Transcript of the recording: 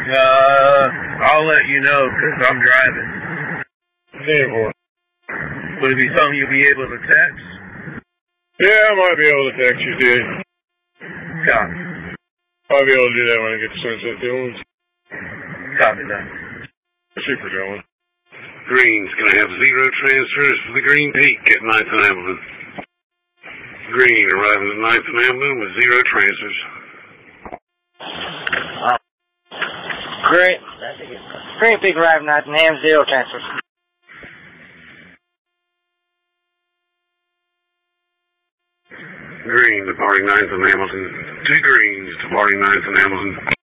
I'll let you know because I'm driving. Yeah, boy. Would it be something you'll be able to text? Yeah, I might be able to text you, dude. Copy. I'll be able to do that when I get to Sunset Dillons. Copy that. Super, gentlemen. Green's going to have 0 transfers for the Green Peak at 9th and Hamilton. Green arriving at 9th and Hamilton with 0 transfers. Great. Green Peak arriving at 9th and Ham, 0 transfers. Green departing 9th and Hamilton. 2 Greens departing 9th and Hamilton.